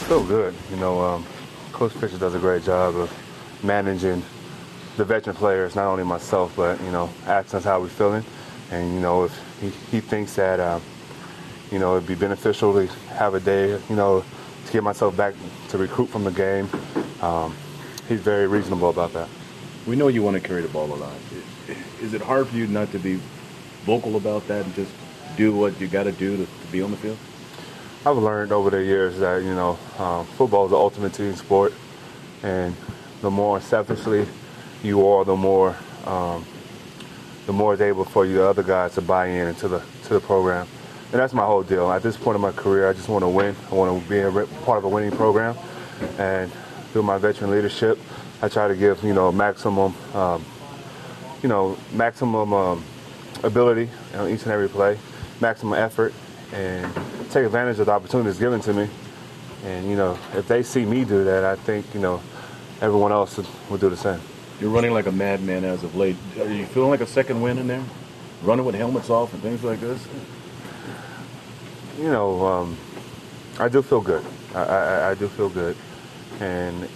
feel good. Coach Fisher does a great job of managing the veteran players, not only myself, but, asking us how we're feeling. And, if he thinks that, it'd be beneficial to have a day, to get myself back to recruit from the game, he's very reasonable about that. We know you want to carry the ball a lot. Is it hard for you not to be vocal about that and just do what you got to do to be on the field? I've learned over the years that, football is the ultimate team sport, and the more selfishly you are, the more it's able for you, the other guys, to buy in to the program. And that's my whole deal. At this point in my career, I just want to win. I want to be part of a winning program. And through my veteran leadership, I try to give, maximum ability each and every play, maximum effort, and take advantage of the opportunities given to me. And, if they see me do that, I think, everyone else will do the same. You're running like a madman as of late. Are you feeling like a second wind in there? Running with helmets off and things like this? I do feel good. I do feel good. And,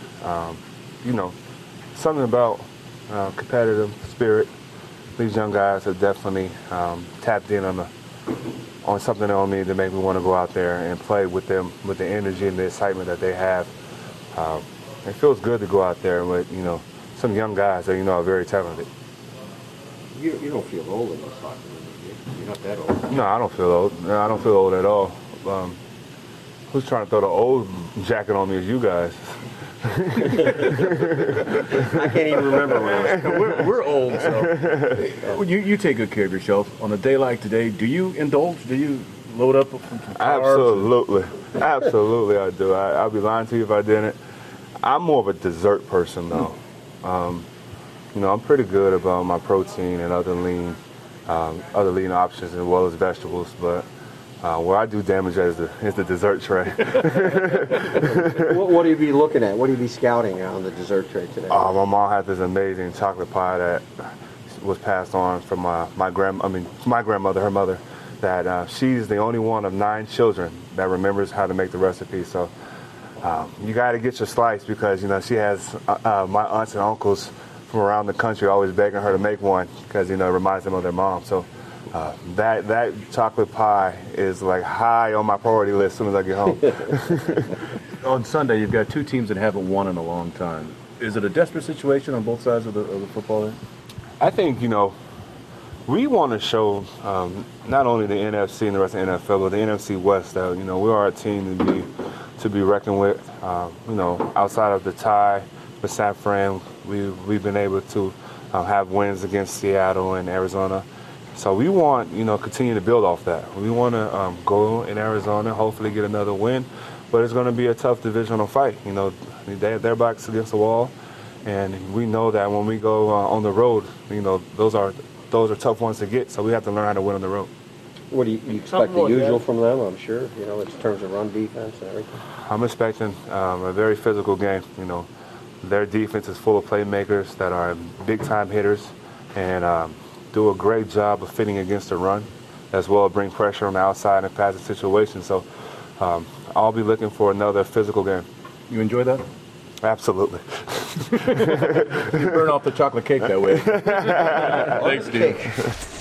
something about competitive spirit. These young guys have definitely tapped in on something on me to make me want to go out there and play with them, with the energy and the excitement that they have. It feels good to go out there with, some young guys that, are very talented. You don't feel old in this soccer league. You're not that old. No, I don't feel old. No, I don't feel old at all. Who's trying to throw the old jacket on me is you guys. I can't even remember when we're old, so you take good care of yourself. On a day like today, do you indulge? Do you load up some carbs? Absolutely I do. I'll be lying to you if I didn't. I'm more of a dessert person, though. I'm pretty good about my protein and other lean options as well as vegetables, but where I do damage is the dessert tray. What do you be looking at? What do you be scouting on the dessert tray today? My mom had this amazing chocolate pie that was passed on from my grandmother, her mother, that she's the only one of 9 children that remembers how to make the recipe. So you got to get your slice because, she has my aunts and uncles from around the country always begging her to make one because, it reminds them of their mom. So that chocolate pie is like high on my priority list as soon as I get home. On Sunday, you've got 2 teams that haven't won in a long time. Is it a desperate situation on both sides of the football there? I think, we want to show not only the NFC and the rest of the NFL, but the NFC West that, we are a team to be reckoned with. Outside of the tie with San Fran, we've been able to have wins against Seattle and Arizona. So we want, continue to build off that. We want to go in Arizona, hopefully get another win, but it's going to be a tough divisional fight. Their backs against the wall, and we know that when we go on the road, those are tough ones to get. So we have to learn how to win on the road. What do you expect the usual from them? I'm sure, in terms of run defense and everything. I'm expecting a very physical game. Their defense is full of playmakers that are big-time hitters and do a great job of fitting against the run, as well as bring pressure on the outside and passing situations. So I'll be looking for another physical game. You enjoy that? Absolutely. You burn off the chocolate cake that way. Thanks, Steve.